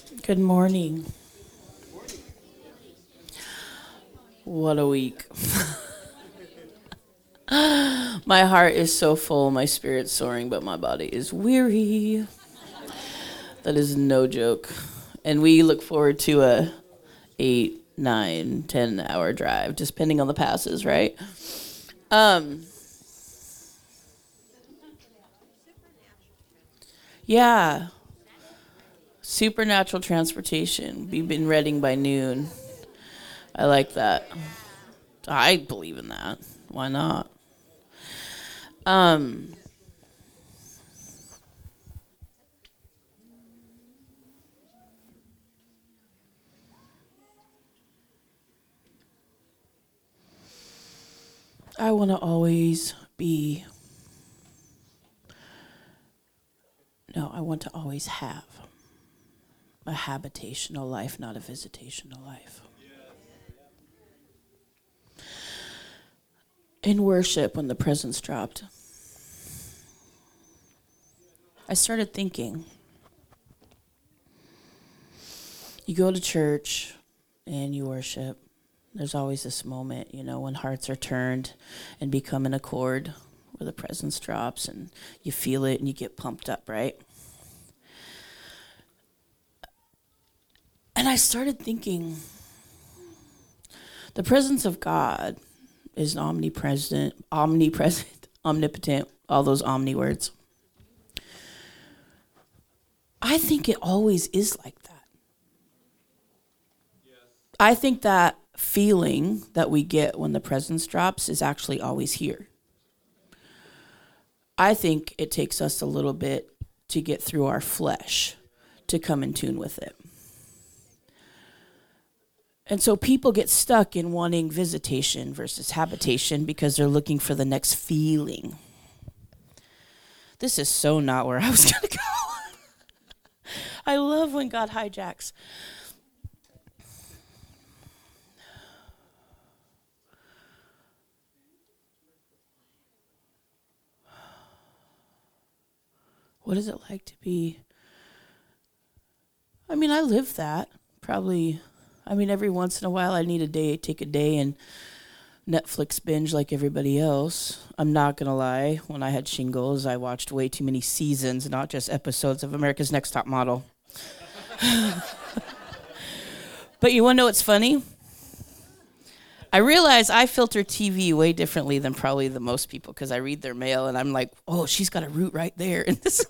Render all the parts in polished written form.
Good morning. What a week. My heart is so full, my spirit's soaring, but my body is weary. That is no joke. And we look forward to a 8, 9, 10 hour drive, just depending on the passes, right? Um, yeah, supernatural transportation. We've been reading by noon. I like that. I believe in that. Why not? Um, I want to always be, no, I want to always have a habitational life, not a visitational life. In worship, when the presence dropped, I started thinking, you go to church and you worship. There's always this moment, when hearts are turned and become an accord where the presence drops and you feel it and you get pumped up, right? And I started thinking, the presence of God is omnipresent, omnipotent, all those omni words. I think it always is like that. I think that feeling that we get when the presence drops is actually always here. I think it takes us a little bit to get through our flesh to come in tune with it. And so people get stuck in wanting visitation versus habitation because they're looking for the next feeling. This is so not where I was going to go. I love when God hijacks. What is it like to be? I live that. Probably, every once in a while I need take a day and Netflix binge like everybody else. I'm not going to lie. When I had shingles, I watched way too many seasons, not just episodes of America's Next Top Model. But you want to know what's funny? I realize I filter TV way differently than probably the most people because I read their mail and I'm like, oh, she's got a root right there. And this,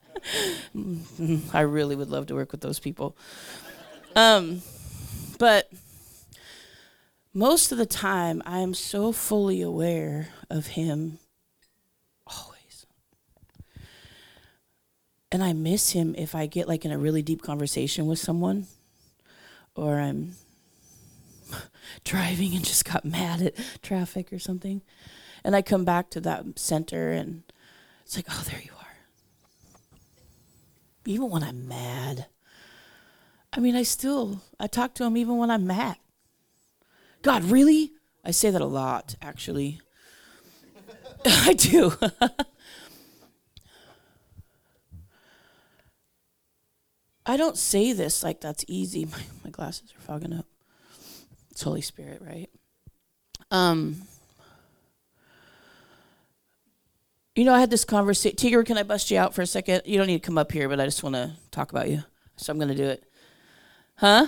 I really would love to work with those people. But most of the time, I am so fully aware of him always. And I miss him if I get in a really deep conversation with someone or I'm driving and just got mad at traffic or something. And I come back to that center and it's like, oh, there you are. Even when I'm mad. I talk to him even when I'm mad. God, really? I say that a lot, actually. I do. I don't say this like that's easy. My glasses are fogging up. It's Holy Spirit, right? I had this conversation. Tigger, can I bust you out for a second? You don't need to come up here, but I just want to talk about you. So I'm going to do it. Huh?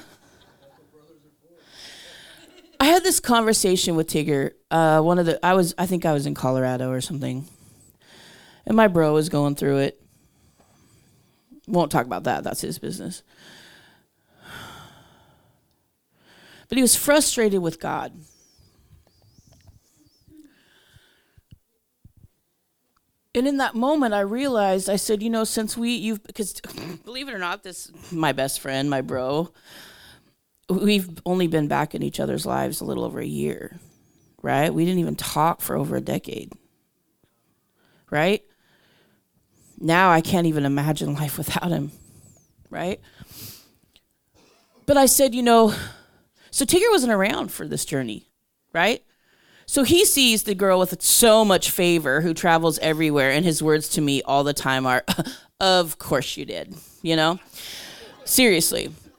I had this conversation with Tigger. I think I was in Colorado or something. And my bro was going through it. Won't talk about that. That's his business. But he was frustrated with God. And in that moment, I realized, I said, since because believe it or not, this, my best friend, my bro, we've only been back in each other's lives a little over a year, right? We didn't even talk for over a decade, right? Now I can't even imagine life without him, right? But I said, so Tigger wasn't around for this journey, right? So he sees the girl with so much favor who travels everywhere, and his words to me all the time are, of course you did, Seriously.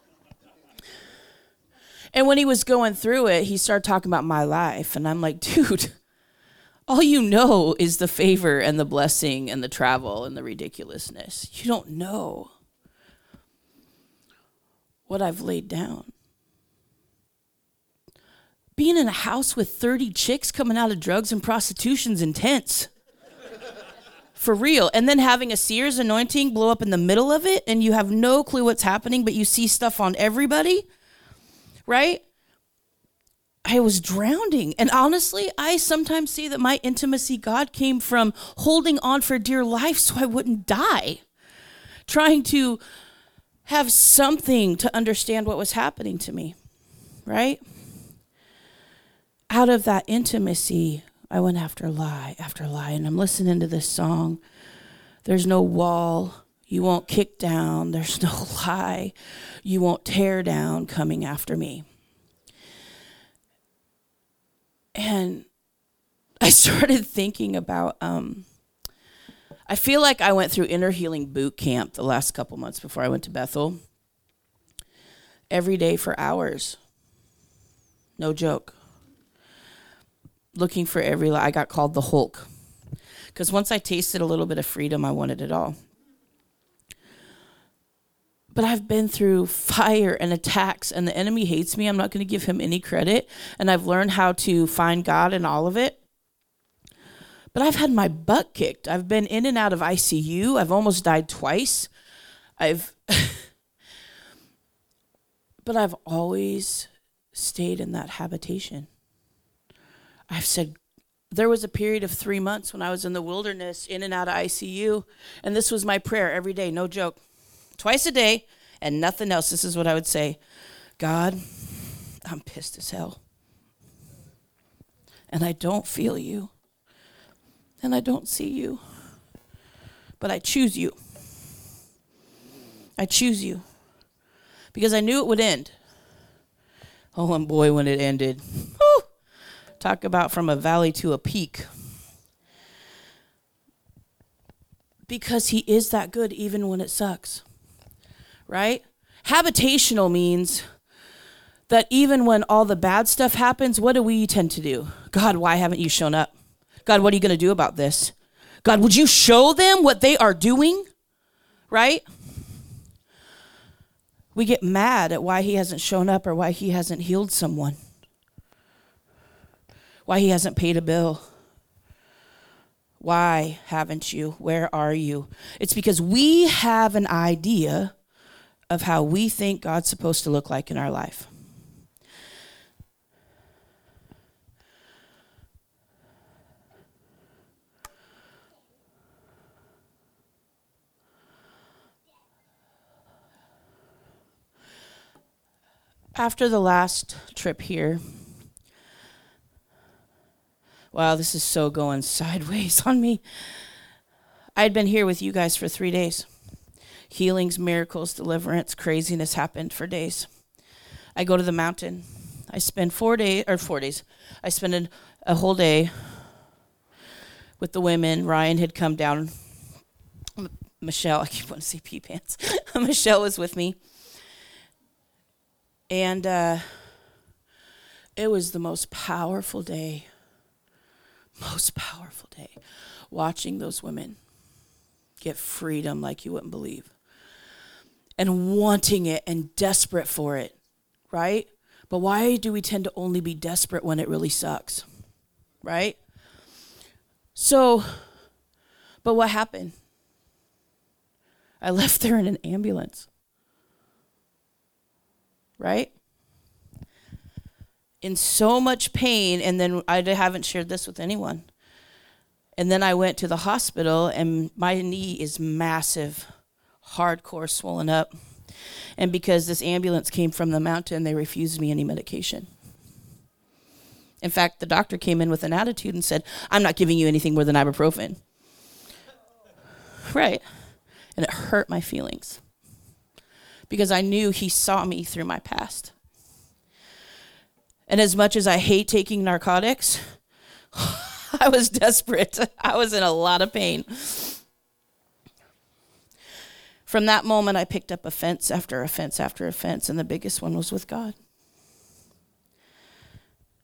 And when he was going through it, he started talking about my life. And I'm like, dude, all you know is the favor and the blessing and the travel and the ridiculousness. You don't know what I've laid down. Being in a house with 30 chicks coming out of drugs and prostitution's intense. For real. And then having a Sears anointing blow up in the middle of it, and you have no clue what's happening, but you see stuff on everybody, right? I was drowning. And honestly, I sometimes see that my intimacy, God, came from holding on for dear life so I wouldn't die. Trying to have something to understand what was happening to me, right? Out of that intimacy, I went after lie, and I'm listening to this song. There's no wall you won't kick down. There's no lie you won't tear down coming after me. And I started thinking about, I feel like I went through inner healing boot camp the last couple months before I went to Bethel. Every day for hours. No joke. Looking for every lie. I got called the Hulk. Because once I tasted a little bit of freedom, I wanted it all. But I've been through fire and attacks, and the enemy hates me. I'm not going to give him any credit. And I've learned how to find God in all of it. But I've had my butt kicked. I've been in and out of ICU. I've almost died twice. But I've always stayed in that habitation. I've said, there was a period of 3 months when I was in the wilderness, in and out of ICU, and this was my prayer every day, no joke. Twice a day, and nothing else. This is what I would say. God, I'm pissed as hell. And I don't feel you. And I don't see you. But I choose you. I choose you. Because I knew it would end. Oh, and boy, when it ended. Whew, talk about from a valley to a peak. Because he is that good even when it sucks. Right? Habitational means that even when all the bad stuff happens, what do we tend to do? God, why haven't you shown up? God, what are you going to do about this? God, would you show them what they are doing? Right? We get mad at why he hasn't shown up or why he hasn't healed someone. Why he hasn't paid a bill. Why haven't you? Where are you? It's because we have an idea of how we think God's supposed to look like in our life. After the last trip here, wow, this is so going sideways on me. I had been here with you guys for 3 days. Healings, miracles, deliverance, craziness happened for days. I go to the mountain. I spend 4 days. I spend a whole day with the women. Ryan had come down. Michelle, I keep wanting to say pee pants. Michelle was with me. And it was the most powerful day. Watching those women get freedom like you wouldn't believe. And wanting it and desperate for it, right? But why do we tend to only be desperate when it really sucks, right? So, but what happened? I left there in an ambulance, right? In so much pain, and then I haven't shared this with anyone. And then I went to the hospital, and my knee is massive, hardcore swollen up. And because this ambulance came from the mountain, they refused me any medication. In fact, the doctor came in with an attitude and said, I'm not giving you anything more than ibuprofen. Right. And it hurt my feelings. Because I knew he saw me through my past. And as much as I hate taking narcotics, I was desperate. I was in a lot of pain. From that moment, I picked up offense after offense after offense, and the biggest one was with God.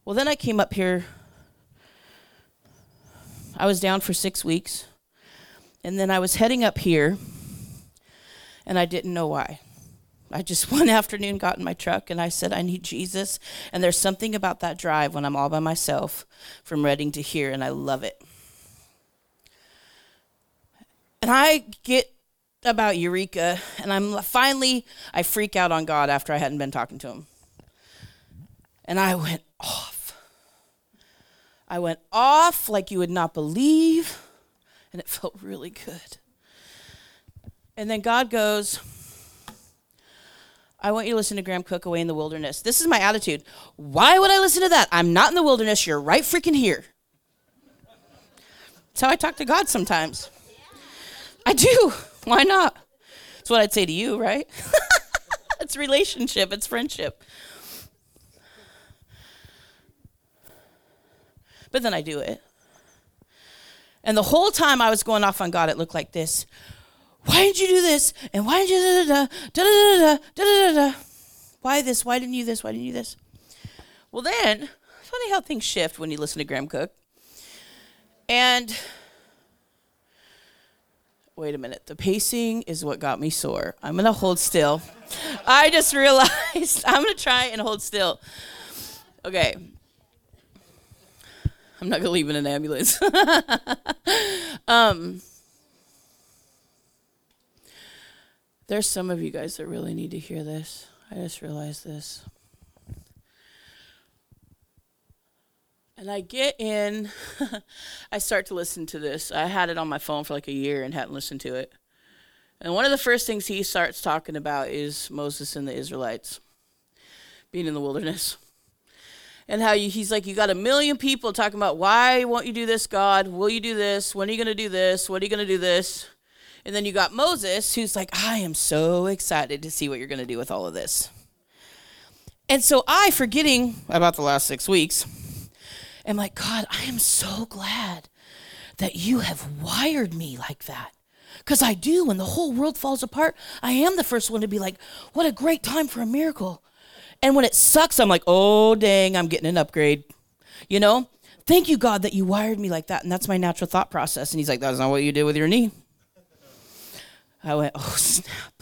Well, then I came up here. I was down for 6 weeks. And then I was heading up here, and I didn't know why. I just one afternoon got in my truck, and I said, I need Jesus. And there's something about that drive when I'm all by myself from Redding to here, and I love it. And I get about Eureka, and I freak out on God after I hadn't been talking to him. And I went off. I went off like you would not believe, and it felt really good. And then God goes, I want you to listen to Graham Cook, Away in the Wilderness. This is my attitude. Why would I listen to that? I'm not in the wilderness. You're right freaking here. That's how I talk to God sometimes. I do. Why not? That's what I'd say to you, right? It's relationship. It's friendship. But then I do it. And the whole time I was going off on God, it looked like this. Why didn't you do this? And why didn't you da-da-da-da-da-da-da-da-da? Why this? Why didn't you this? Why didn't you this? Well then, funny how things shift when you listen to Graham Cook. And wait a minute. The pacing is what got me sore. I'm going to hold still. I just realized I'm going to try and hold still. Okay. I'm not going to leave in an ambulance. There's some of you guys that really need to hear this. I just realized this. And I get in, I start to listen to this. I had it on my phone for like a year and hadn't listened to it. And one of the first things he starts talking about is Moses and the Israelites being in the wilderness. And how he's like, you got 1 million people talking about, why won't you do this, God? Will you do this? When are you going to do this? What are you going to do this? And then you got Moses, who's like, I am so excited to see what you're going to do with all of this. And so I, forgetting about the last 6 weeks, am like, God, I am so glad that you have wired me like that. Because I do, when the whole world falls apart, I am the first one to be like, what a great time for a miracle. And when it sucks, I'm like, oh, dang, I'm getting an upgrade. You know? Thank you, God, that you wired me like that. And that's my natural thought process. And he's like, that's not what you did with your knee. I went, oh, snap.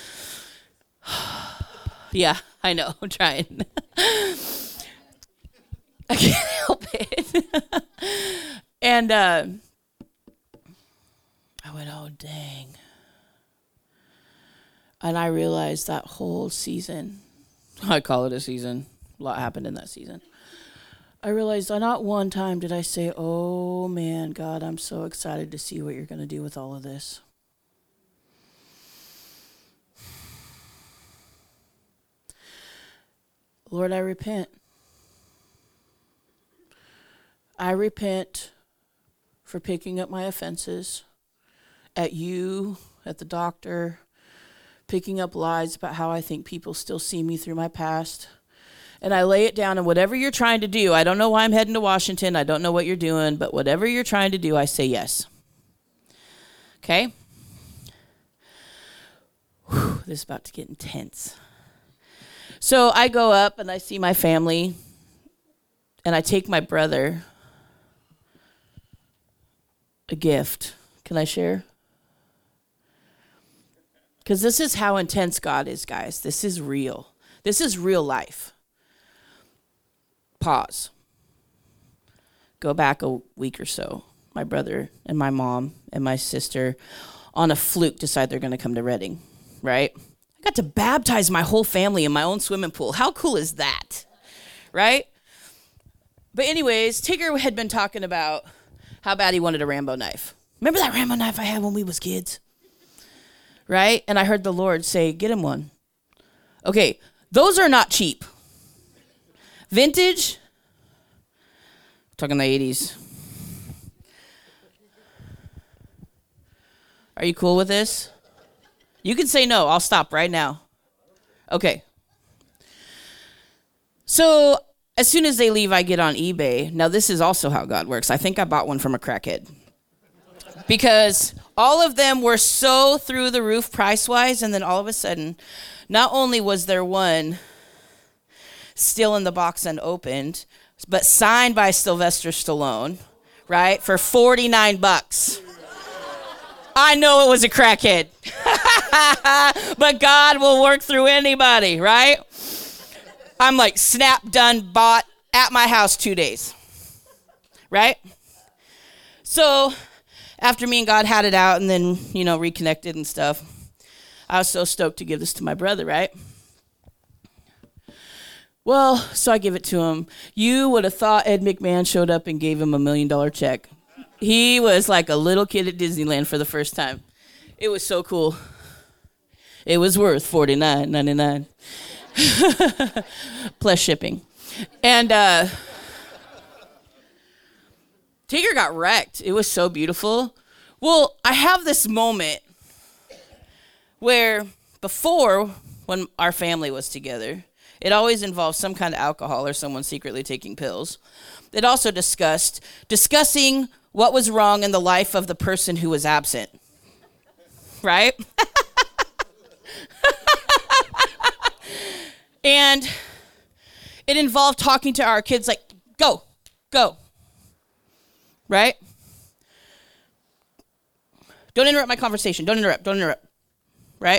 Yeah, I know. I'm trying. I can't help it. And I went, oh, dang. And I realized that whole season, I call it a season. A lot happened in that season. I realized not one time did I say, oh, man, God, I'm so excited to see what you're going to do with all of this. Lord, I repent. I repent for picking up my offenses at you, at the doctor, picking up lies about how I think people still see me through my past. And I lay it down, and whatever you're trying to do, I don't know why I'm heading to Washington. I don't know what you're doing, but whatever you're trying to do, I say yes. Okay? Whew, this is about to get intense. So I go up, and I see my family, and I take my brother a gift. Can I share? Because this is how intense God is, guys. This is real. This is real life. Pause. Go back a week or so. My brother and my mom and my sister on a fluke decide they're going to come to Redding, right? I got to baptize my whole family in my own swimming pool. How cool is that, right? But anyways, Tigger had been talking about how bad he wanted a Rambo knife. Remember that Rambo knife I had when we was kids? Right? And I heard the Lord say, get him one. Okay, those are not cheap. Vintage, talking the 80s. Are you cool with this? You can say no. I'll stop right now. Okay. So as soon as they leave, I get on eBay. Now, this is also how God works. I think I bought one from a crackhead. Because all of them were so through the roof price-wise, and then all of a sudden, not only was there one still in the box unopened, but signed by Sylvester Stallone, right, for $49. I know it was a crackhead. But God will work through anybody, right? I'm like, snap, done, bought, at my house 2 days, right? So after me and God had it out and then, reconnected and stuff, I was so stoked to give this to my brother, right? Well, so I give it to him. You would have thought Ed McMahon showed up and gave him $1 million check. He was like a little kid at Disneyland for the first time. It was so cool. It was worth $49.99 plus shipping. And Tigger got wrecked. It was so beautiful. Well, I have this moment where before, when our family was together, it always involved some kind of alcohol or someone secretly taking pills. It also discussing what was wrong in the life of the person who was absent. Right? And it involved talking to our kids like, go. Right? Don't interrupt my conversation. Don't interrupt. Right?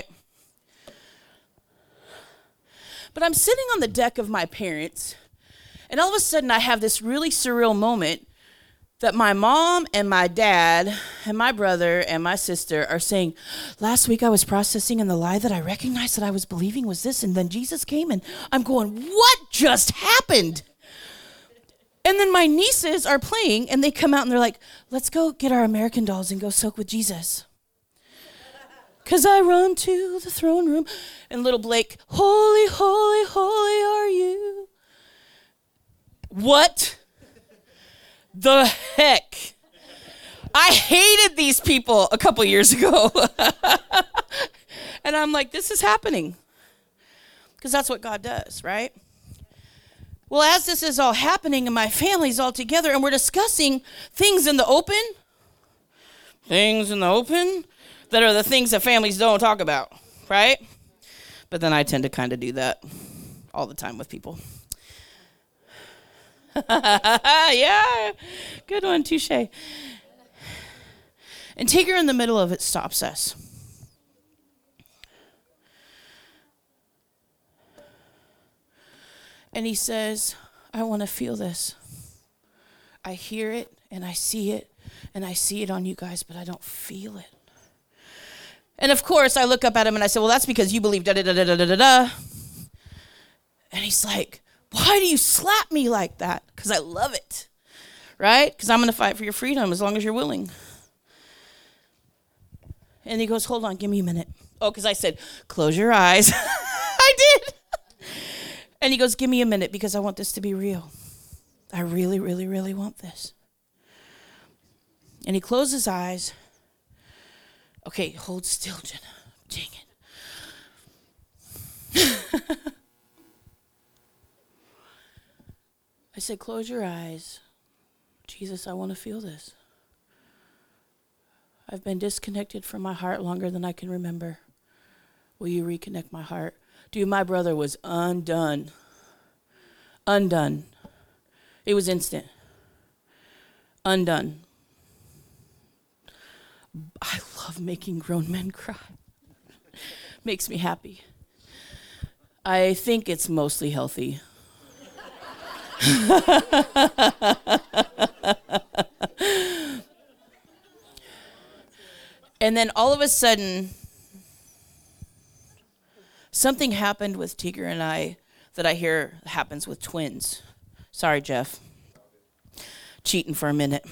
But I'm sitting on the deck of my parents, and all of a sudden I have this really surreal moment that my mom and my dad and my brother and my sister are saying, last week I was processing, and the lie that I recognized that I was believing was this, and then Jesus came, and I'm going, what just happened? And then my nieces are playing, and they come out and they're like, let's go get our American dolls and go soak with Jesus. Because I run to the throne room, and little Blake, holy, holy, holy are you. What the heck? I hated these people a couple years ago. And I'm like, this is happening. Because that's what God does, right? Well, as this is all happening and my family's all together and we're discussing things in the open that are the things that families don't talk about, right? But then I tend to kind of do that all the time with people. Yeah, good one, touche. And Tigger in the middle of it stops us. And he says, I want to feel this. I hear it and I see it on you guys, but I don't feel it. And of course, I look up at him and I say, well, that's because you believe da-da-da-da-da-da-da. And he's like, why do you slap me like that? Because I love it, right? Because I'm going to fight for your freedom as long as you're willing. And he goes, hold on, give me a minute. Oh, because I said, close your eyes. I did. And he goes, give me a minute because I want this to be real. I really, really, really want this. And he closed his eyes. Okay, hold still, Jenna. Dang it. I said, close your eyes. Jesus, I want to feel this. I've been disconnected from my heart longer than I can remember. Will you reconnect my heart? Dude, my brother was undone. Undone. It was instant. Undone. I love making grown men cry. Makes me happy. I think it's mostly healthy. And then all of a sudden, something happened with Tigger and I that I hear happens with twins. Sorry, Jeff. Cheating for a minute.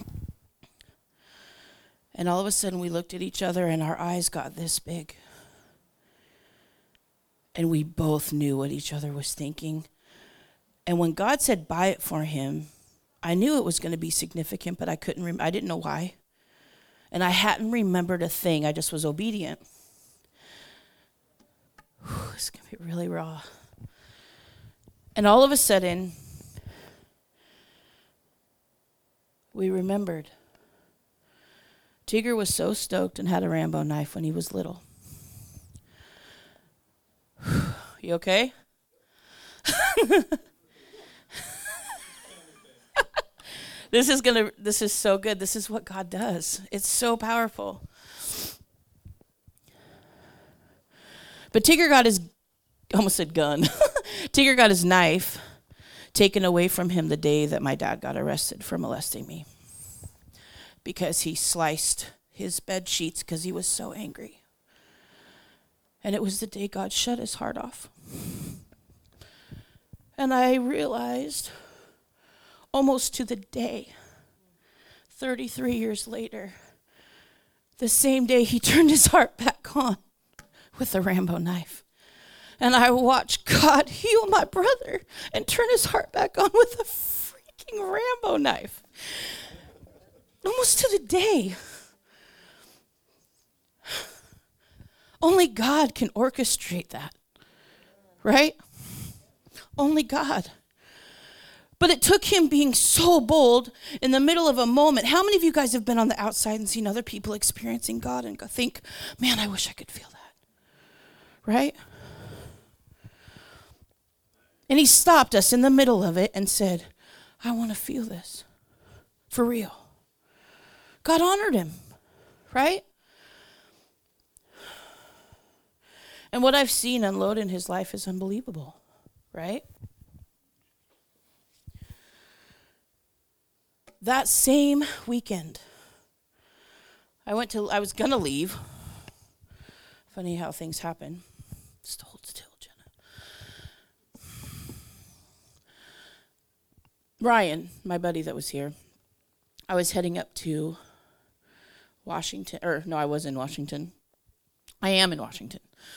And all of a sudden we looked at each other and our eyes got this big. And we both knew what each other was thinking. And when God said buy it for him, I knew it was going to be significant, but I didn't know why. And I hadn't remembered a thing. I just was obedient. It's going to be really raw. And all of a sudden, we remembered. Tigger was so stoked and had a Rambo knife when he was little. You okay? This is so good. This is what God does. It's so powerful. But Tigger got his, almost said gun. Tigger got his knife taken away from him the day that my dad got arrested for molesting me. Because he sliced his bed sheets because he was so angry. And it was the day God shut his heart off. And I realized almost to the day, 33 years later, the same day he turned his heart back on with a Rambo knife. And I watched God heal my brother and turn his heart back on with a freaking Rambo knife. Almost to the day. Only God can orchestrate that, right? Only God. But it took him being so bold in the middle of a moment. How many of you guys have been on the outside and seen other people experiencing God and think, man, I wish I could feel that, right? And he stopped us in the middle of it and said, I want to feel this for real. God honored him, right? And what I've seen unload in his life is unbelievable, right? That same weekend, I was going to leave. Funny how things happen. Just hold still, Jenna. Ryan, my buddy that was here, I was heading up to Washington, I was in Washington. I am in Washington.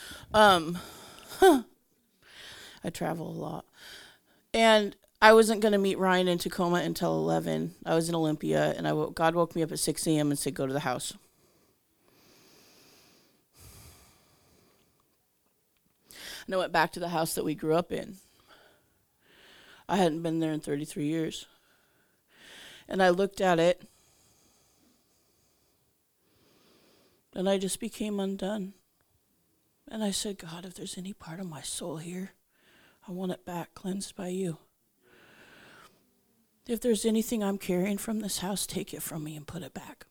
I travel a lot. And I wasn't going to meet Ryan in Tacoma until 11. I was in Olympia, and God woke me up at 6 a.m. and said, go to the house. And I went back to the house that we grew up in. I hadn't been there in 33 years. And I looked at it, and I just became undone. And I said, God, if there's any part of my soul here, I want it back, cleansed by you. If there's anything I'm carrying from this house, take it from me and put it back.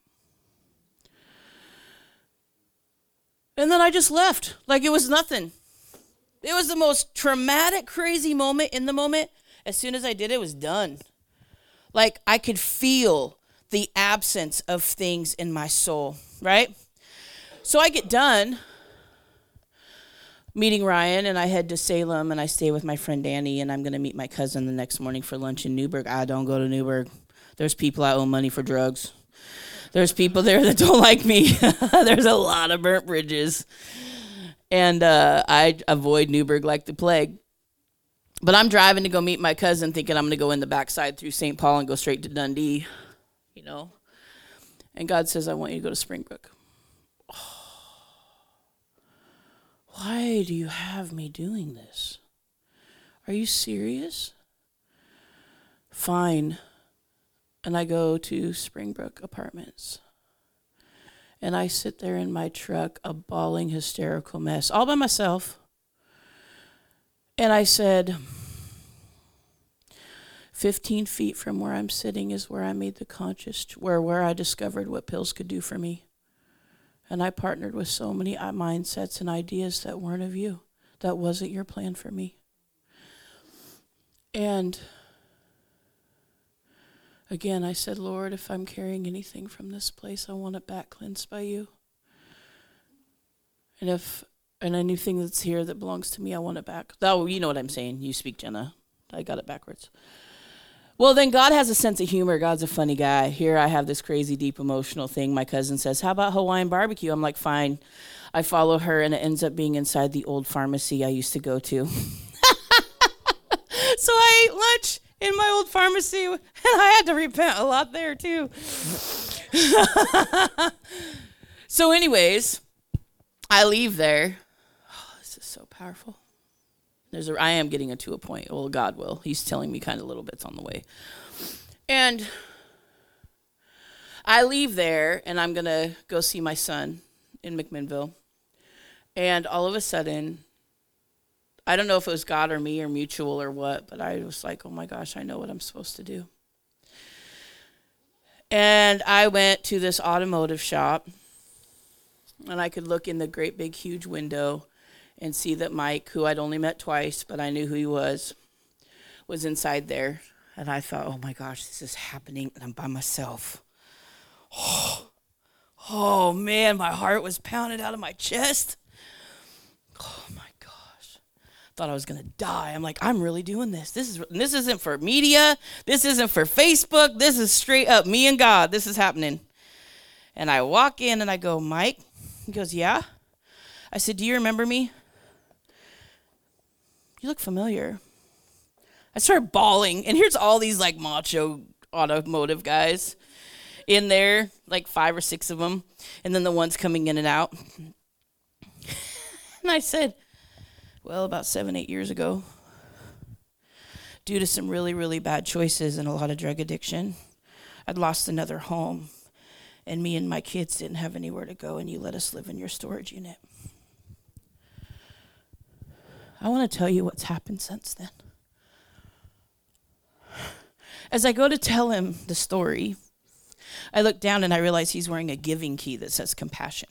And then I just left like it was nothing. It was the most traumatic, crazy moment in the moment. As soon as I did it, it was done. Like I could feel the absence of things in my soul, right? So I get done meeting Ryan, and I head to Salem, and I stay with my friend Danny, and I'm going to meet my cousin the next morning for lunch in Newburgh. I don't go to Newburgh. There's people I owe money for drugs. There's people there that don't like me. There's a lot of burnt bridges. And I avoid Newburgh like the plague. But I'm driving to go meet my cousin, thinking I'm going to go in the backside through St. Paul and go straight to Dundee, you know. And God says, I want you to go to Springbrook. Why do you have me doing this? Are you serious? Fine. And I go to Springbrook Apartments. And I sit there in my truck, a bawling, hysterical mess, all by myself. And I said, 15 feet from where I'm sitting is where I made the where I discovered what pills could do for me. And I partnered with so many mindsets and ideas that weren't of you. That wasn't your plan for me. And again, I said, Lord, if I'm carrying anything from this place, I want it back cleansed by you. And anything that's here that belongs to me, I want it back. Oh, you know what I'm saying. You speak, Jenna. I got it backwards. Well, then God has a sense of humor. God's a funny guy. Here I have this crazy, deep, emotional thing. My cousin says, how about Hawaiian barbecue? I'm like, fine. I follow her, and it ends up being inside the old pharmacy I used to go to. So I ate lunch in my old pharmacy, and I had to repent a lot there, too. So anyways, I leave there. Oh, this is so powerful. I am getting to a point. Well, God will. He's telling me kind of little bits on the way. And I leave there, and I'm going to go see my son in McMinnville. And all of a sudden, I don't know if it was God or me or mutual or what, but I was like, oh my gosh, I know what I'm supposed to do. And I went to this automotive shop, and I could look in the great big huge window and see that Mike, who I'd only met twice, but I knew who he was inside there. And I thought, oh my gosh, this is happening, and I'm by myself. Oh man, my heart was pounded out of my chest. Oh my gosh. Thought I was going to die. I'm like, I'm really doing this. This isn't for media. This isn't for Facebook. This is straight up me and God. This is happening. And I walk in and I go, Mike? He goes, yeah. I said, do you remember me? You look familiar. I started bawling, and here's all these like macho automotive guys in there, like 5 or 6 of them, and then the ones coming in and out. And I said, well, about 7, 8 years ago, due to some really, really bad choices and a lot of drug addiction, I'd lost another home, and me and my kids didn't have anywhere to go, and you let us live in your storage unit. I want to tell you what's happened since then. As I go to tell him the story, I look down and I realize he's wearing a giving key that says compassion.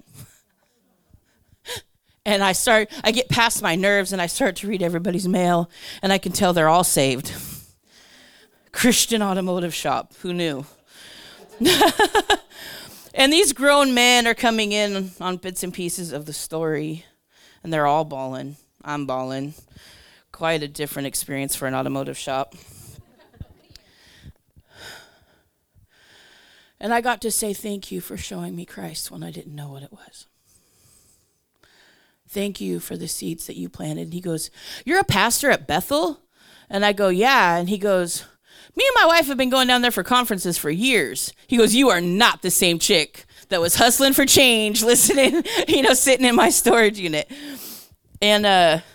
And I get past my nerves and I start to read everybody's mail, and I can tell they're all saved. Christian automotive shop, who knew? And these grown men are coming in on bits and pieces of the story, and they're all bawling. I'm bawling. Quite a different experience for an automotive shop. And I got to say thank you for showing me Christ when I didn't know what it was. Thank you for the seeds that you planted. And he goes, you're a pastor at Bethel? And I go, yeah. And he goes, me and my wife have been going down there for conferences for years. He goes, you are not the same chick that was hustling for change, listening, sitting in my storage unit. And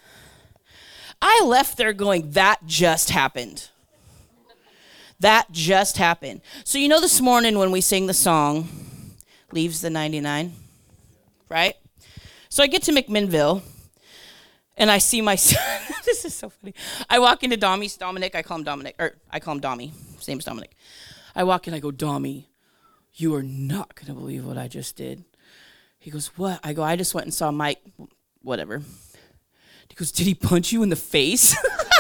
I left there going, that just happened. That just happened. So this morning when we sing the song, Leaves the 99, right? So I get to McMinnville, and I see my son. This is so funny. I walk into Dominic. I call him Dommy. His name's Dominic. I walk in, I go, Dommy, you are not going to believe what I just did. He goes, what? I go, I just went and saw Mike, whatever. He goes, did he punch you in the face?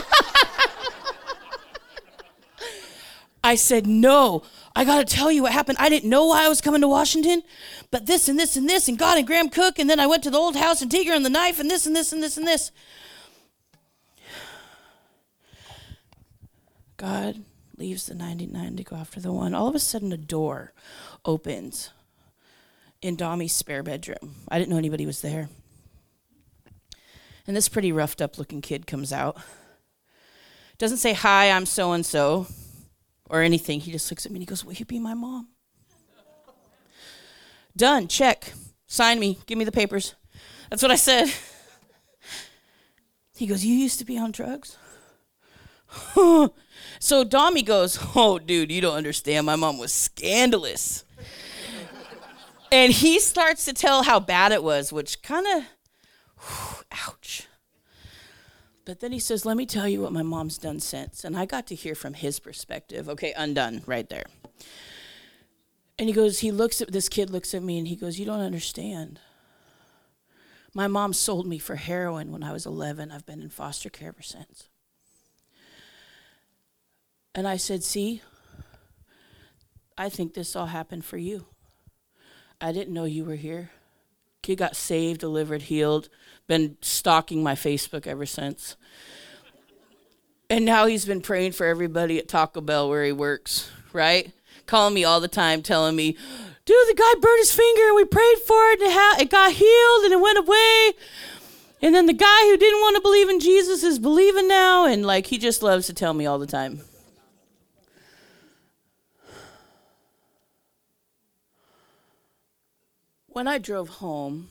I said, no, I got to tell you what happened. I didn't know why I was coming to Washington, but this and this and this, and God and Graham Cook, and then I went to the old house and Tigger and the knife, and this and this and this and this. God leaves the 99 to go after the one. All of a sudden, a door opens in Dommy's spare bedroom. I didn't know anybody was there. And this pretty roughed up looking kid comes out. Doesn't say, hi, I'm so-and-so. Or anything. He just looks at me and he goes, will you be my mom? Done. Check. Sign me. Give me the papers. That's what I said. He goes, you used to be on drugs? So Dommy goes, oh, dude, you don't understand. My mom was scandalous. And he starts to tell how bad it was, which kind of, ouch. But then he says, let me tell you what my mom's done since. And I got to hear from his perspective. Okay, undone right there. And he goes, this kid looks at me and he goes, you don't understand. My mom sold me for heroin when I was 11. I've been in foster care ever since. And I said, see, I think this all happened for you. I didn't know you were here. Kid got saved, delivered, healed, been stalking my Facebook ever since. And now he's been praying for everybody at Taco Bell where he works, right? Calling me all the time, telling me, dude, the guy burned his finger and we prayed for it and it got healed and it went away. And then the guy who didn't want to believe in Jesus is believing now. And he just loves to tell me all the time. When I drove home,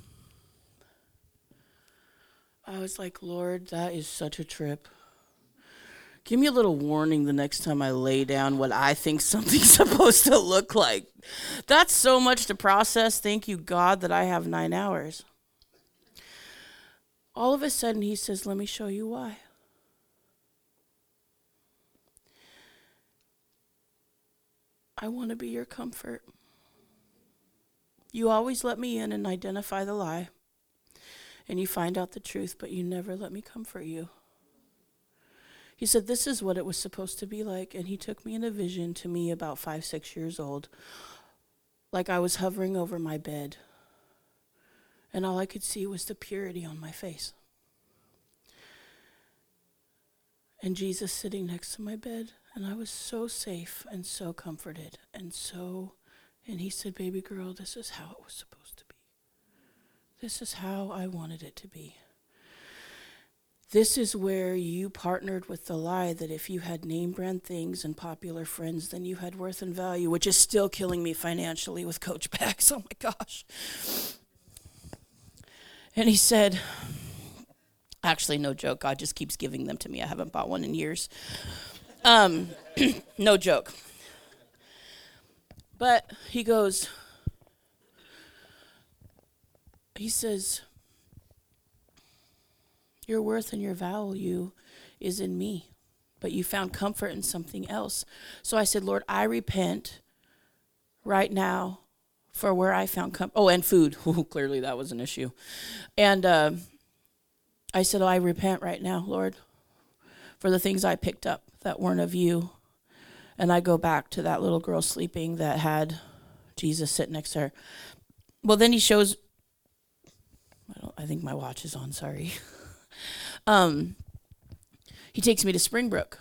I was like, Lord, that is such a trip. Give me a little warning the next time I lay down what I think something's supposed to look like. That's so much to process. Thank you, God, that I have 9 hours. All of a sudden, he says, let me show you why. I want to be your comfort. You always let me in and identify the lie, and you find out the truth, but you never let me comfort you. He said, this is what it was supposed to be like, and he took me in a vision to me about 5, 6 years old, like I was hovering over my bed, and all I could see was the purity on my face. And Jesus sitting next to my bed, and I was so safe and so comforted and he said, baby girl, this is how it was supposed to be. This is how I wanted it to be. This is where you partnered with the lie that if you had name brand things and popular friends, then you had worth and value, which is still killing me financially with Coach Bags. Oh my gosh. And he said, actually, no joke, God just keeps giving them to me. I haven't bought one in years. No joke. But he goes, he says, your worth and your value is in me, but you found comfort in something else. So I said, Lord, I repent right now for where I found comfort. Oh, and food. Clearly that was an issue. And I said, I repent right now, Lord, for the things I picked up that weren't of you. And I go back to that little girl sleeping that had Jesus sitting next to her. Well, then he shows, I think my watch is on, sorry. He takes me to Springbrook.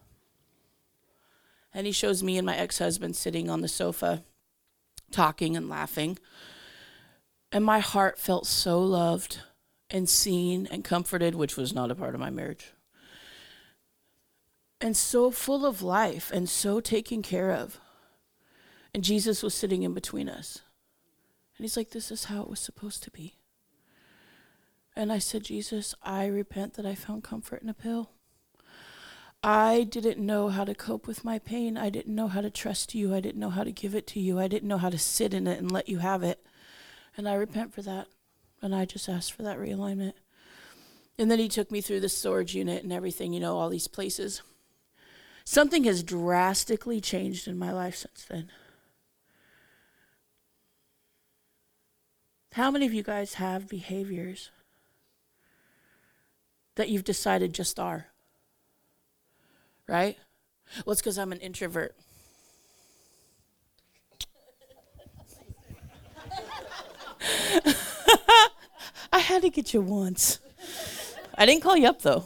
And he shows me and my ex-husband sitting on the sofa, talking and laughing. And my heart felt so loved and seen and comforted, which was not a part of my marriage. And so full of life and so taken care of. And Jesus was sitting in between us. And he's like, this is how it was supposed to be. And I said, Jesus, I repent that I found comfort in a pill. I didn't know how to cope with my pain. I didn't know how to trust you. I didn't know how to give it to you. I didn't know how to sit in it and let you have it. And I repent for that. And I just asked for that realignment. And then he took me through the storage unit and everything, all these places. Something has drastically changed in my life since then. How many of you guys have behaviors that you've decided just are? Right? Well, it's because I'm an introvert. I had to get you once. I didn't call you up, though.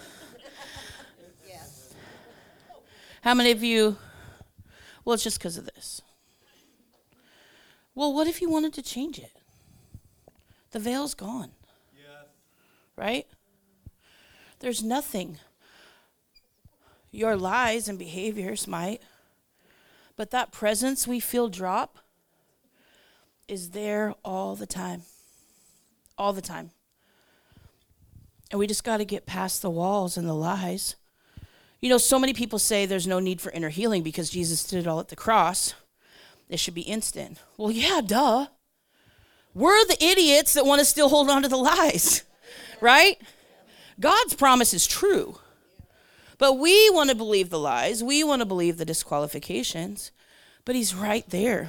How many of you, well, it's just because of this. Well, what if you wanted to change it? The veil's gone. Yeah. Right? There's nothing. Your lies and behaviors might, but that presence we feel drop is there all the time. All the time. And we just got to get past the walls and the lies. So many people say there's no need for inner healing because Jesus did it all at the cross. It should be instant. Well, yeah, duh. We're the idiots that want to still hold on to the lies, right? God's promise is true. But we want to believe the lies. We want to believe the disqualifications. But he's right there.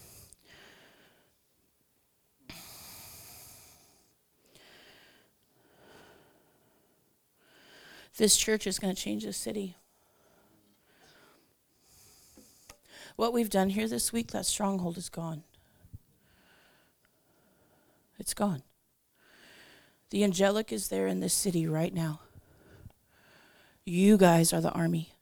This church is going to change the city. What we've done here this week, that stronghold is gone. It's gone. The angelic is there in this city right now. You guys are the army.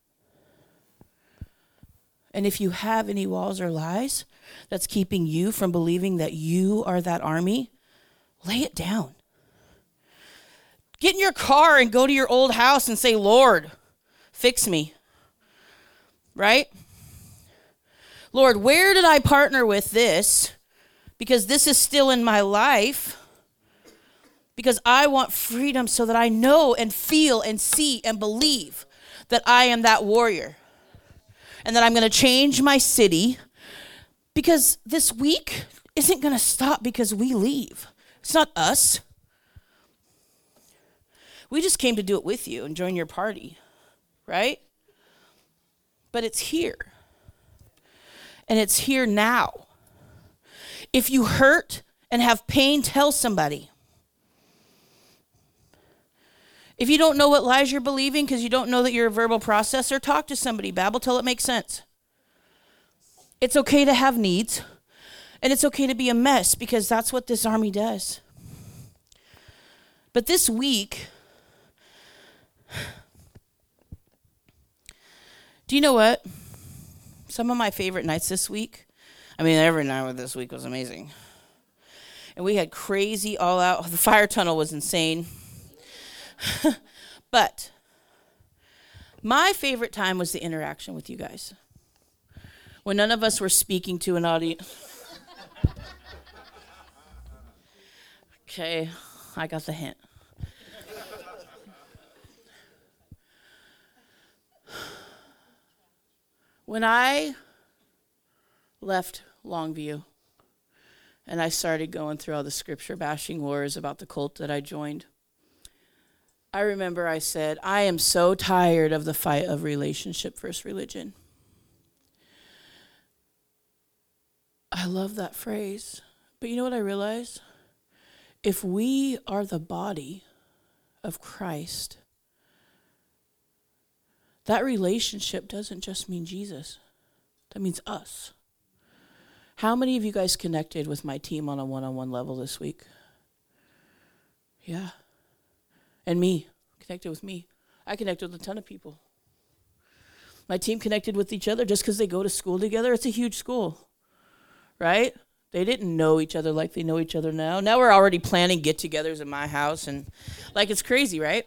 And if you have any walls or lies that's keeping you from believing that you are that army, lay it down. Get in your car and go to your old house and say, Lord, fix me. Right? Lord, where did I partner with this? Because this is still in my life. Because I want freedom so that I know and feel and see and believe that I am that warrior. And that I'm going to change my city. Because this week isn't going to stop because we leave. It's not us. We just came to do it with you and join your party, right? But it's here. and it's here now. If you hurt and have pain, tell somebody. If you don't know what lies you're believing because you don't know that you're a verbal processor, talk to somebody. Babble till it makes sense. It's okay to have needs, and it's okay to be a mess because that's what this army does. But this week, do you know what? Some of my favorite nights this week, every night this week was amazing. And we had crazy all out, the fire tunnel was insane. But my favorite time was the interaction with you guys. When none of us were speaking to an audience. Okay, I got the hint. When I left Longview and I started going through all the scripture bashing wars about the cult that I joined, I remember I said, I am so tired of the fight of relationship versus religion. I love that phrase. But you know what I realized? If we are the body of Christ, that relationship doesn't just mean Jesus. That means us. How many of you guys connected with my team on a one-on-one level this week? Yeah. And me, connected with me. I connected with a ton of people. My team connected with each other just because they go to school together. It's a huge school, right? They didn't know each other like they know each other now. Now we're already planning get-togethers in my house, and it's crazy, right?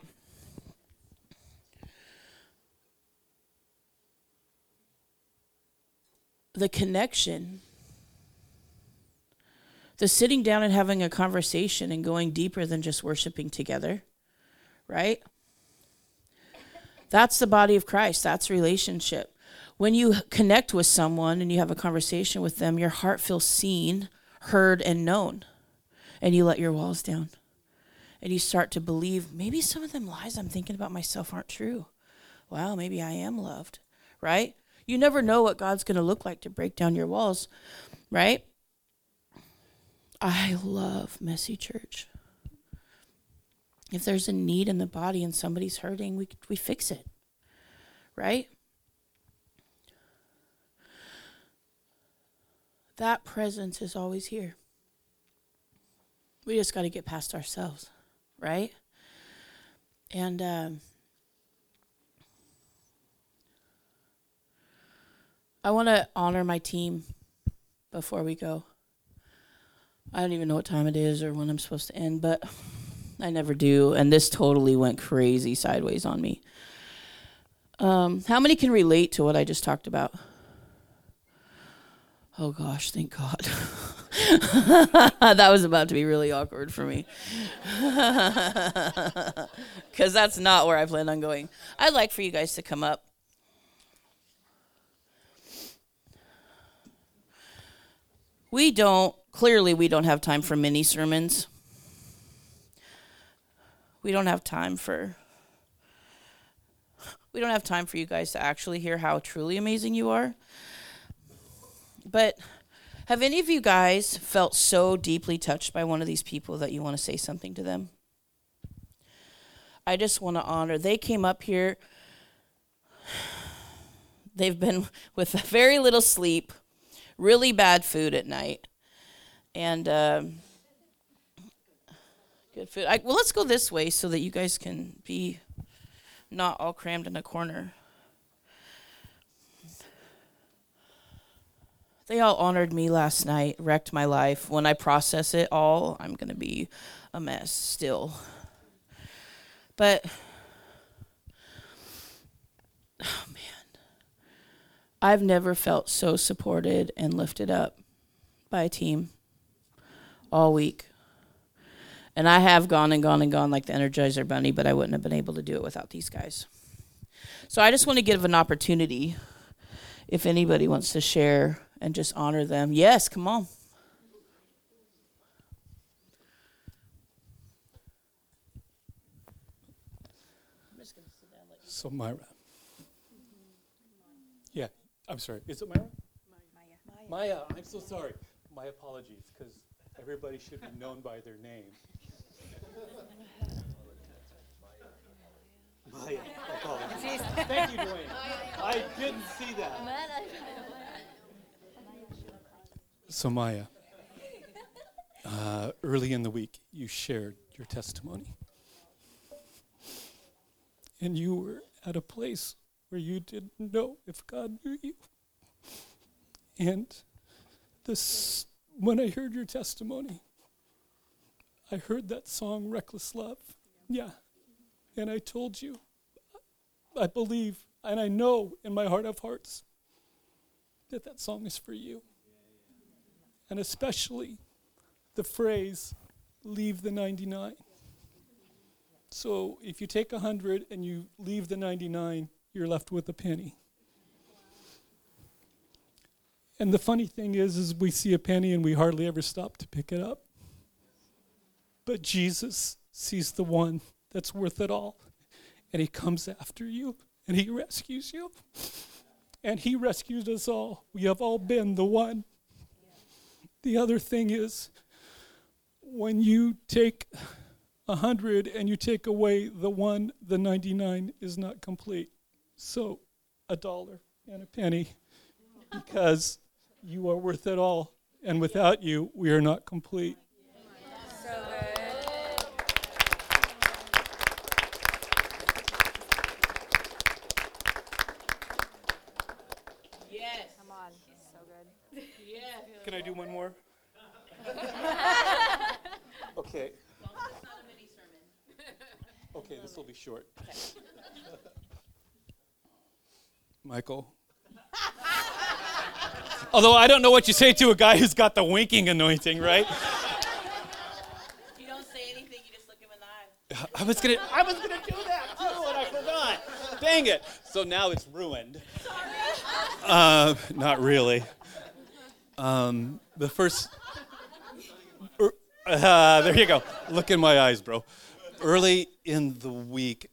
The connection, the sitting down and having a conversation and going deeper than just worshiping together, right? That's the body of Christ. That's relationship. When you connect with someone and you have a conversation with them, your heart feels seen, heard, and known. And you let your walls down. And you start to believe, maybe some of them lies I'm thinking about myself aren't true. Wow, maybe I am loved, right? You never know what God's going to look like to break down your walls, right? I love messy church. If there's a need in the body and somebody's hurting, we fix it, right? That presence is always here. We just got to get past ourselves, right? And I want to honor my team before we go. I don't even know what time it is or when I'm supposed to end, but I never do. And this totally went crazy sideways on me. How many can relate to what I just talked about? Oh gosh, thank God. That was about to be really awkward for me. Because that's not where I plan on going. I'd like for you guys to come up. We don't have time for mini sermons. We don't have time for you guys to actually hear how truly amazing you are. But have any of you guys felt so deeply touched by one of these people that you want to say something to them? I just want to honor. They came up here. They've been with very little sleep, really bad food at night, and good food. Well, let's go this way so that you guys can be not all crammed in a corner. They all honored me last night, wrecked my life. When I process it all, I'm going to be a mess still. But, oh man, I've never felt so supported and lifted up by a team all week. And I have gone and gone and gone like the Energizer Bunny, but I wouldn't have been able to do it without these guys. So I just want to give an opportunity if anybody wants to share and just honor them. Yes, come on. So Myra. Yeah, I'm sorry. Is it Myra? Maya, I'm so sorry. My apologies, because everybody should be known by their name. Maya, apologies. Thank you, Dwayne. I didn't see that. So Maya, early in the week, you shared your testimony. And you were at a place where you didn't know if God knew you. And when I heard your testimony, I heard that song, Reckless Love. Yeah. And I told you, I believe, and I know in my heart of hearts that that song is for you. And especially the phrase, leave the 99. So if you take 100 and you leave the 99, you're left with a penny. And the funny thing is we see a penny and we hardly ever stop to pick it up. But Jesus sees the one that's worth it all. And he comes after you and he rescues you. And he rescued us all. We have all been the one. The other thing is, when you take 100 and you take away the one, the 99 is not complete. So $1 and a penny, because you are worth it all. And without you, we are not complete. So good. Yes. Come on. So good. Yeah. Can I do one more? Okay. Well, it's not a mini sermon. Okay, this will be short. Michael. Although I don't know what you say to a guy who's got the winking anointing, right? You don't say anything, you just look him in the eye. I was gonna do that too, and I forgot. Dang it! So now it's ruined. Not really. The first. There you go. Look in my eyes, bro. Early in the week,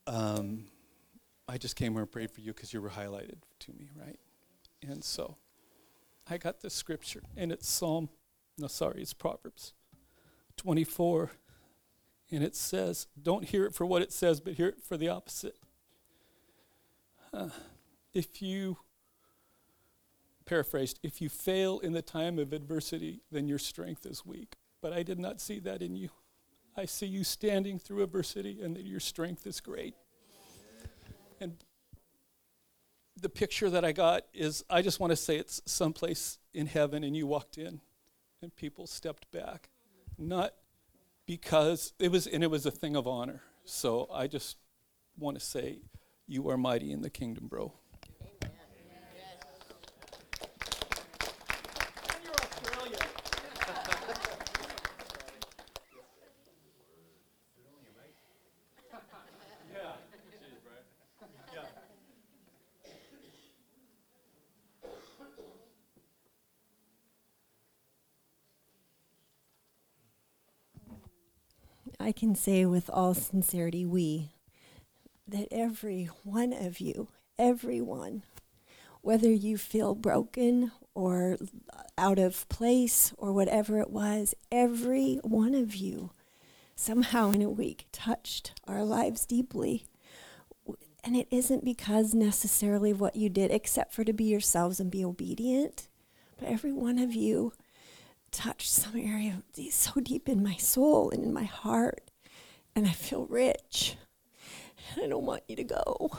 I just came here and prayed for you because you were highlighted to me, right? And so I got this scripture, and it's it's Proverbs 24. And it says, don't hear it for what it says, but hear it for the opposite. Paraphrased, if you fail in the time of adversity, then your strength is weak. But I did not see that in you. I see you standing through adversity and that your strength is great. And the picture that I got is, I just want to say it's someplace in heaven and you walked in and people stepped back. Not because it was a thing of honor. So I just want to say you are mighty in the kingdom, bro. I can say with all sincerity, that every one of you, everyone, whether you feel broken or out of place or whatever it was, every one of you somehow in a week touched our lives deeply. And it isn't because necessarily of what you did, except for to be yourselves and be obedient. But every one of you touched some area so deep in my soul and in my heart. And I feel rich. I don't want you to go.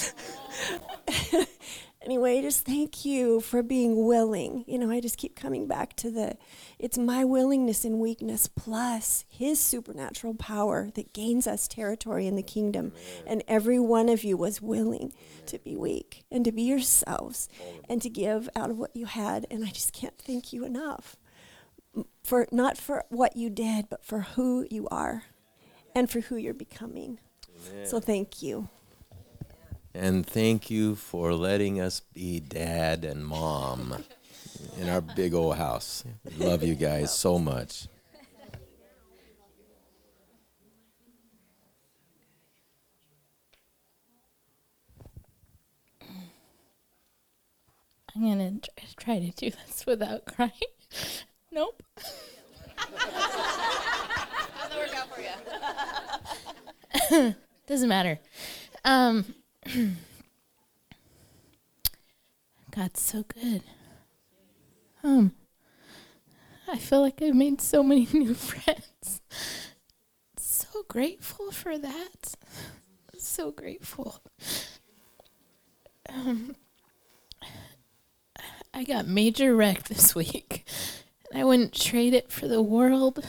Anyway, just thank you for being willing. I just keep coming back to it's my willingness and weakness plus his supernatural power that gains us territory in the kingdom. And every one of you was willing to be weak and to be yourselves and to give out of what you had. And I just can't thank you enough. Not for what you did, but for who you are and for who you're becoming. Amen. So thank you. And thank you for letting us be dad and mom in our big old house. Love you guys so much. I'm I'm going to try to do this without crying. Nope. How'd that work out for you? Doesn't matter. God's so good. I feel like I've made so many new friends. So grateful for that. So grateful. I got major wrecked this week. I wouldn't trade it for the world.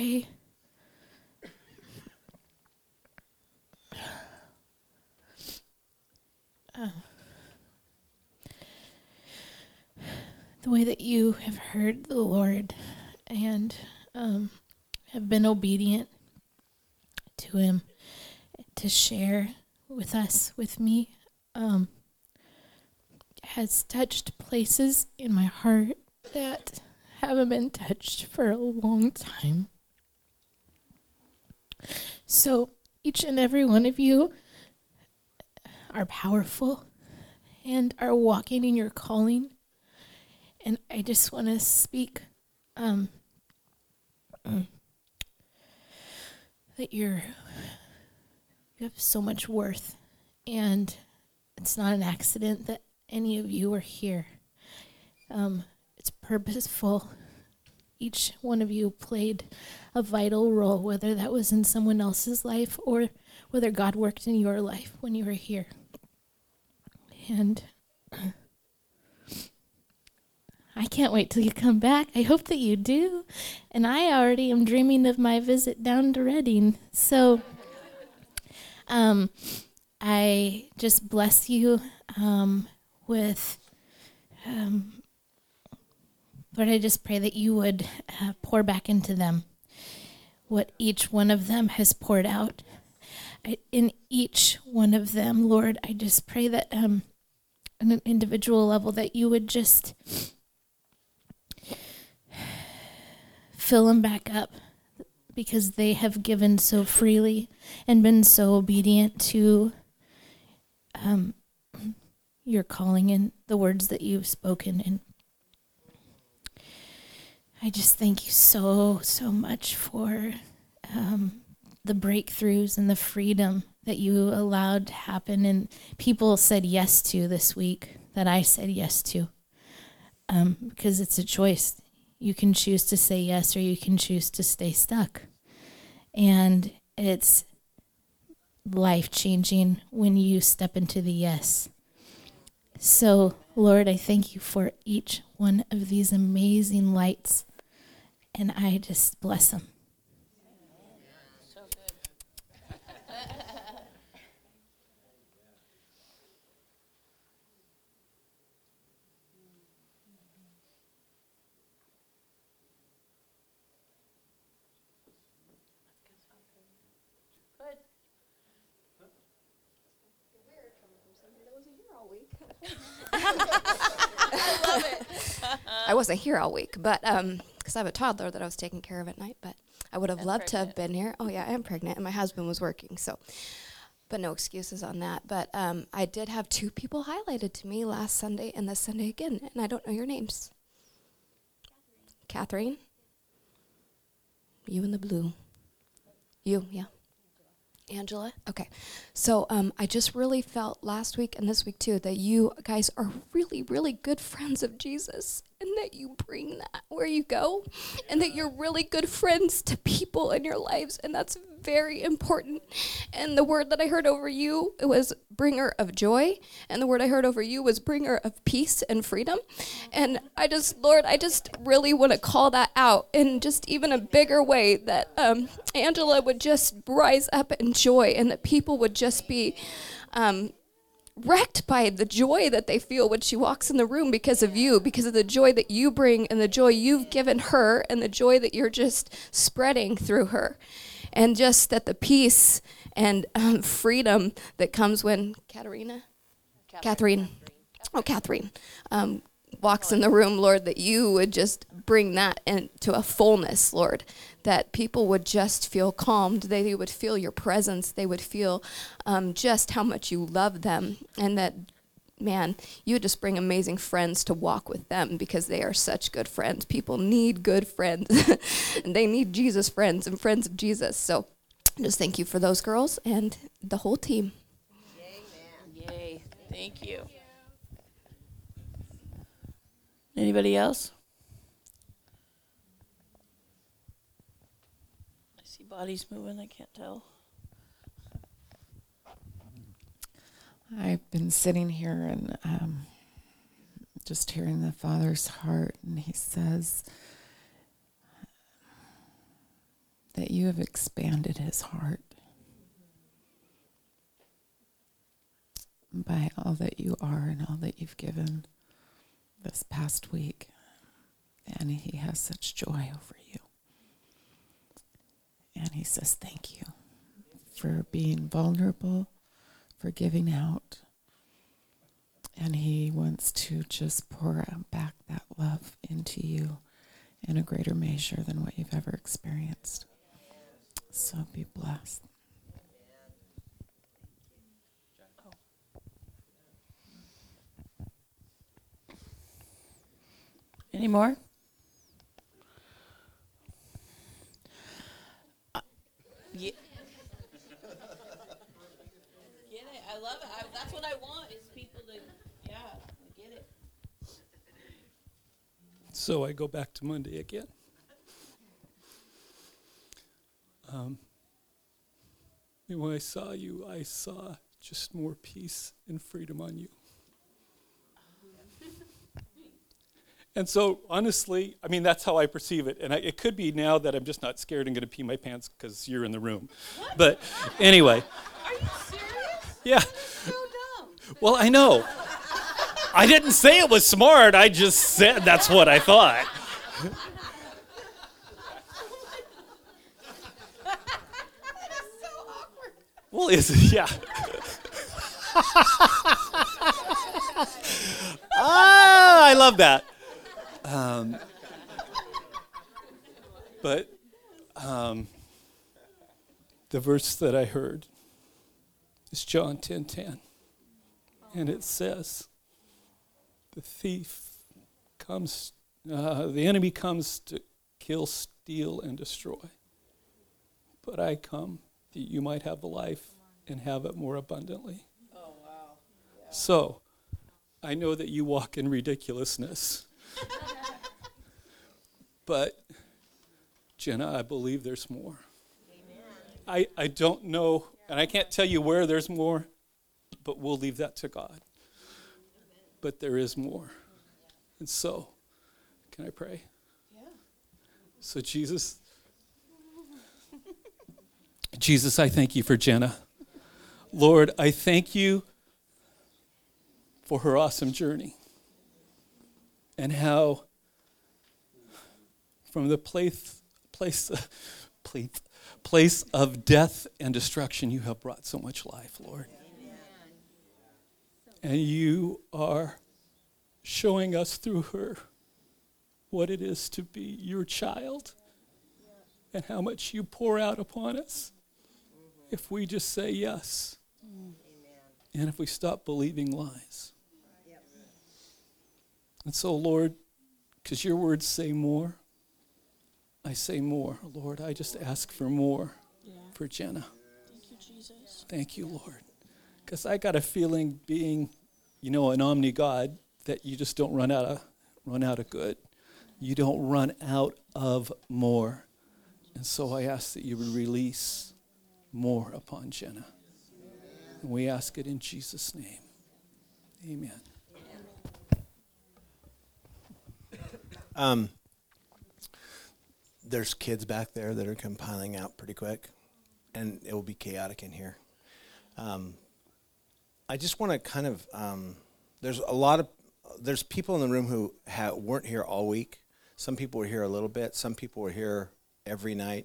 The way that you have heard the Lord and have been obedient to him to share with us, with me, has touched places in my heart that haven't been touched for a long time. So each and every one of you are powerful and are walking in your calling. And I just want to speak that you have so much worth, and it's not an accident that any of you are here. It's purposeful. Each one of you played a vital role, whether that was in someone else's life or whether God worked in your life when you were here. And I can't wait till you come back. I hope that you do. And I already am dreaming of my visit down to Reading. So I just bless you with, Lord, I just pray that you would pour back into them what each one of them has poured out. In each one of them, Lord, I just pray that on an individual level that you would just fill them back up, because they have given so freely and been so obedient to your calling and the words that you've spoken. And I just thank you so much for the breakthroughs and the freedom that you allowed to happen and people said yes to this week, that I said yes to, because it's a choice. You can choose to say yes or you can choose to stay stuck. And it's life-changing when you step into the yes. So, Lord, I thank you for each one of these amazing lights, and I just bless them. So good. I wasn't here all week, but because I have a toddler that I was taking care of at night, but I would have loved to have been here. Oh yeah, I am pregnant, and my husband was working, so, but no excuses on that. But I did have 2 people highlighted to me last Sunday and this Sunday again, and I don't know your names. Catherine? You in the blue. You, yeah. Angela? Okay. So I just really felt last week and this week too that you guys are really, really good friends of Jesus, and that you bring that where you go, and that you're really good friends to people in your lives, and that's very important. And the word that I heard over you, it was bringer of joy, and the word I heard over you was bringer of peace and freedom. And I just, Lord, I just really want to call that out in just even a bigger way, that Angela would just rise up in joy, and that people would just be wrecked by the joy that they feel when she walks in the room because of you, because of the joy that you bring and the joy you've given her and the joy that you're just spreading through her. And just that the peace and freedom that comes when Catherine walks in the room, Lord, that you would just bring that into a fullness, Lord, that people would just feel calmed. They would feel your presence. They would feel just how much you love them, and that man, you would just bring amazing friends to walk with them because they are such good friends. People need good friends, and they need Jesus friends and friends of Jesus. So just thank you for those girls and the whole team. Yay. Thank you. Anybody else? I see bodies moving. I can't tell. I've been sitting here and just hearing the Father's heart, and he says that you have expanded his heart by all that you are and all that you've given this past week. And he has such joy over you. And he says thank you for being vulnerable, for giving out. And he wants to just pour back that love into you in a greater measure than what you've ever experienced. So be blessed. Any more? Yeah. Get it. I love it. That's what I want is people to, get it. So I go back to Monday again. And when I saw you, I saw just more peace and freedom on you. And so, honestly, I mean, that's how I perceive it. And it could be now that I'm just not scared and going to pee my pants because you're in the room. What? But anyway. Are you serious? Yeah. So dumb. Well, I know. I didn't say it was smart. I just said that's what I thought. Well, yeah. I love that. But the verse that I heard is John 10:10, and it says, "The thief comes, the enemy comes to kill, steal, and destroy. But I come that you might have life and have it more abundantly." Oh, wow. Yeah. So, I know that you walk in ridiculousness. But, Jenna, I believe there's more. Amen. I don't know, and I can't tell you where there's more, but we'll leave that to God. But there is more. And so, can I pray? Yeah. So, Jesus, I thank you for Jenna. Lord, I thank you for her awesome journey and how from the place of death and destruction you have brought so much life, Lord. Amen. And you are showing us through her what it is to be your child and how much you pour out upon us if we just say yes. And if we stop believing lies. And so, Lord, because your words say more, I say more. Lord, I just ask for more for Jenna. Thank you, Jesus. Thank you, Lord. Because I got a feeling being, an omni-God, that you just don't run out of good. You don't run out of more. And so I ask that you would release more upon Jenna. And we ask it in Jesus' name. Amen. There's kids back there that are compiling out pretty quick, and it will be chaotic in here. I just want to kind of, there's people in the room who weren't here all week. Some people were here a little bit. Some people were here every night.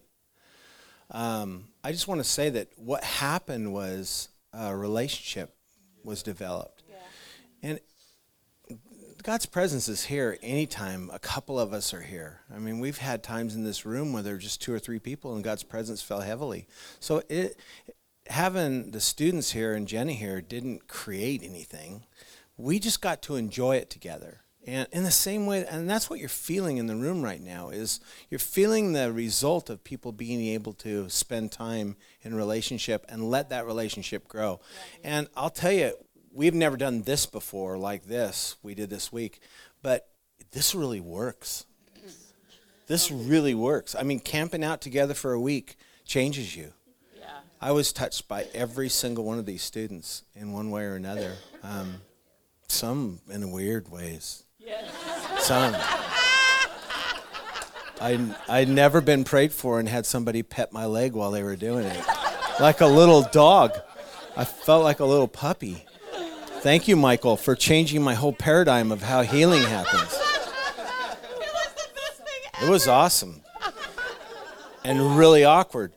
I just want to say that what happened was a relationship was developed. Yeah. And God's presence is here anytime a couple of us are here. I mean, we've had times in this room where there were just 2 or 3 people and God's presence fell heavily. So having the students here and Jenny here didn't create anything, we just got to enjoy it together. And in the same way, and that's what you're feeling in the room right now, is you're feeling the result of people being able to spend time in relationship and let that relationship grow. And I'll tell you, we've never done this before like this. We did this week. But this really works. This really works. I mean, camping out together for a week changes you. Yeah. I was touched by every single one of these students in one way or another. Some in weird ways. Yes. Some. I'd never been prayed for and had somebody pet my leg while they were doing it. Like a little dog. I felt like a little puppy. Thank you, Michael, for changing my whole paradigm of how healing happens. It was the best thing ever. It was awesome. And really awkward.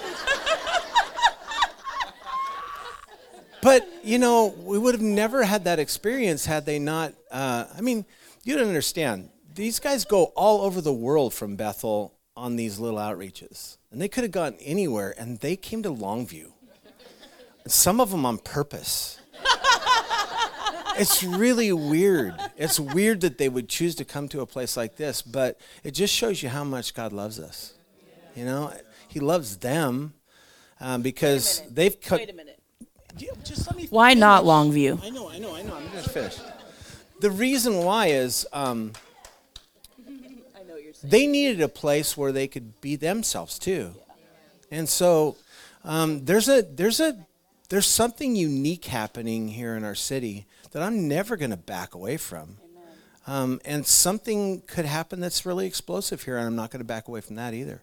But, you know, we would have never had that experience had they not, you don't understand. These guys go all over the world from Bethel on these little outreaches. And they could have gone anywhere, and they came to Longview. And some of them on purpose. It's really weird. It's weird that they would choose to come to a place like this, but it just shows you how much God loves us. You know, He loves them because they've cut. Wait a minute. Just let me Why finish. not Longview? I know. I'm going to finish. The reason why is I know what you're saying. they needed a place where they could be themselves too, and so there's something unique happening here in our city that I'm never going to back away from. And something could happen that's really explosive here, and I'm not going to back away from that either.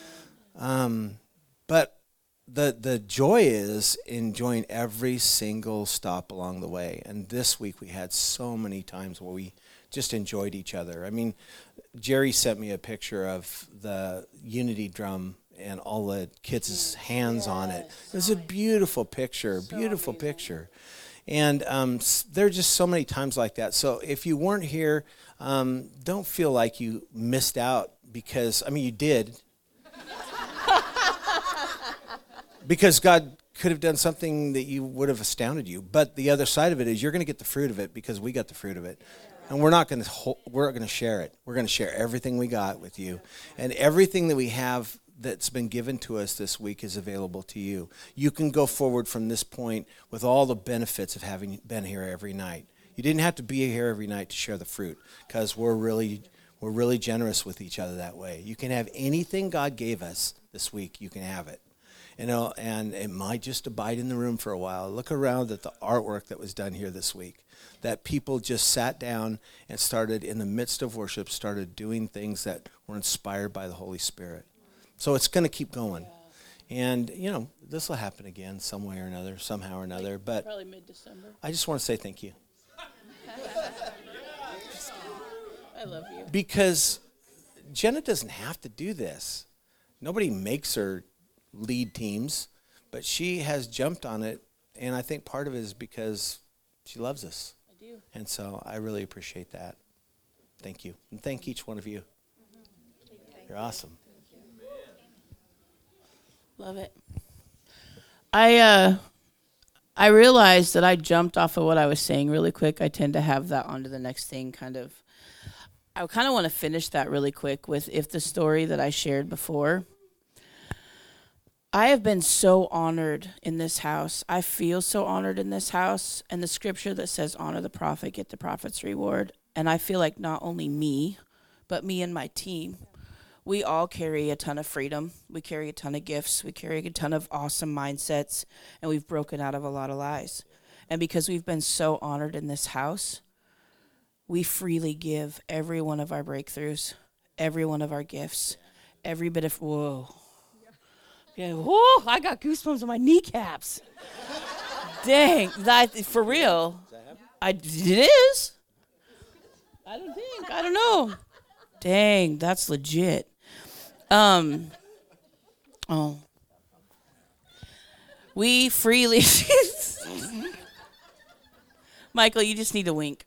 But the joy is enjoying every single stop along the way. And this week we had so many times where we just enjoyed each other. I mean, Jerry sent me a picture of the unity drum and all the kids' hands on it. It was a beautiful picture, beautiful picture. And there are just so many times like that. So if you weren't here, don't feel like you missed out because, I mean, you did. Because God could have done something that you would have astounded you. But the other side of it is you're going to get the fruit of it because we got the fruit of it. And we're not going to we're going to share it. We're going to share everything we got with you. And everything that we have that's been given to us this week is available to you. You can go forward from this point with all the benefits of having been here every night. You didn't have to be here every night to share the fruit because we're really generous with each other that way. You can have anything God gave us this week. You can have it. You know, and it might just abide in the room for a while. Look around at the artwork that was done here this week. That people just sat down and started, in the midst of worship, started doing things that were inspired by the Holy Spirit. So it's going to keep going. And, you know, this will happen again some way or another, somehow or another. But Probably mid-December. I just want to say thank you. I love you. Because Jenna doesn't have to do this. Nobody makes her lead teams, but she has jumped on it, and I think part of it is because she loves us. I do. And so I really appreciate that. Thank you. And thank each one of you. You're awesome. Love it. I realized that I jumped off of what I was saying really quick. I tend to have that onto the next thing kind of. I kind of want to finish that really quick with if the story that I shared before. I have been so honored in this house. I feel so honored in this house. And the scripture that says, honor the prophet, get the prophet's reward. And I feel like not only me, but me and my team, we all carry a ton of freedom. We carry a ton of gifts. We carry a ton of awesome mindsets. And we've broken out of a lot of lies. And because we've been so honored in this house, we freely give every one of our breakthroughs, every one of our gifts, every bit of, whoa. Yeah, whoa, I got goosebumps on my kneecaps. Dang, for real. It is. I don't know. Dang, that's legit. We freely. Michael, you just need a wink.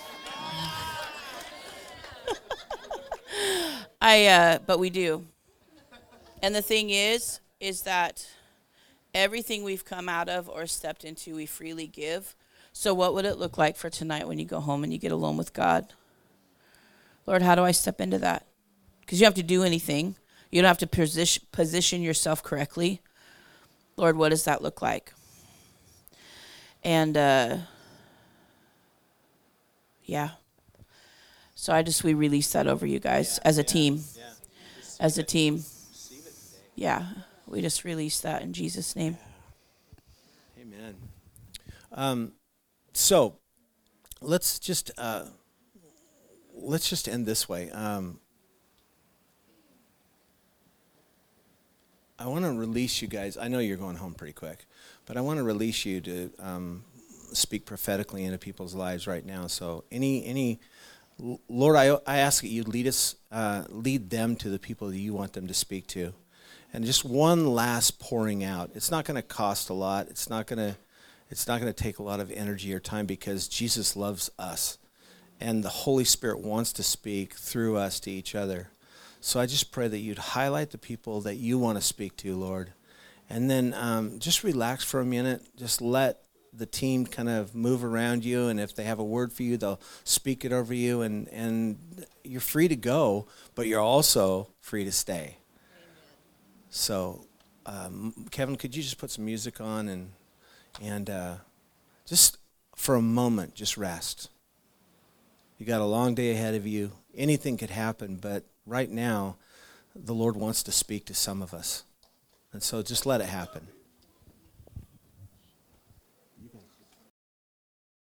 But we do. And the thing is that everything we've come out of or stepped into, we freely give. So what would it look like for tonight when you go home and you get alone with God? Lord, how do I step into that? Because you don't have to do anything. You don't have to position yourself correctly. Lord, what does that look like? And, yeah. So we release that over you guys as a team. Yeah. As a team. Receive it today. Yeah. We just release that in Jesus' name. Amen. So let's just end this way. I want to release you guys. I know you're going home pretty quick, but I want to release you to speak prophetically into people's lives right now. So Lord, I ask that you lead them to the people that you want them to speak to. And just one last pouring out. It's not going to cost a lot. It's not going to take a lot of energy or time, because Jesus loves us. And the Holy Spirit wants to speak through us to each other. So I just pray that you'd highlight the people that you want to speak to, Lord. And then just relax for a minute. Just let the team kind of move around you. And if they have a word for you, they'll speak it over you. And you're free to go, but you're also free to stay. Amen. So, Kevin, could you just put some music on and just for a moment, just rest. You got a long day ahead of you. Anything could happen, but right now, the Lord wants to speak to some of us. And so just let it happen.